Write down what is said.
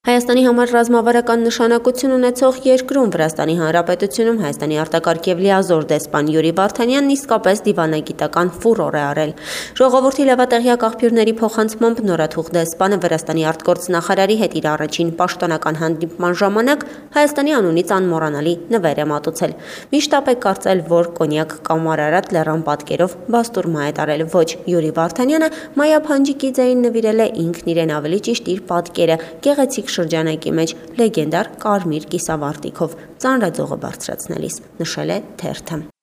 Հայաստանի համար ռազմավարական նշանակություն ունեցող երկրում Վրաստանի Հանրապետությունում Հայաստանի արտակարգ և լիազոր դեսպան Յուրի Վարդանյանն իսկապես դիվանագիտական ֆուրոր է արել։ Ժողովրդի լավատեղյակ աղբյուրների փոխանցմամբ նորաթուխ դեսպանը Վրաստանի արտգործնախարարի հետ իր առաջին պաշտոնական հանդիպման ժամանակ Հայաստանի անունից անմոռանալի նվեր է մատուցել։ Միշտ է կարծել, որ կոնյակ կամ Արարատ լեռան պատկերով բաստուրմա է տարել, ոչ Յուրի Վարդանյանը Մայա Փանջիկիձեին նվիրել է ինքն իրեն, ավելի ճիշտ իր պատկերը, գեղեցիկ շրջանակի մեջ լեգենդար կարմիր կիսավարտիքով ծանրաձողը բարձրացնելիս, նշել է թերթը։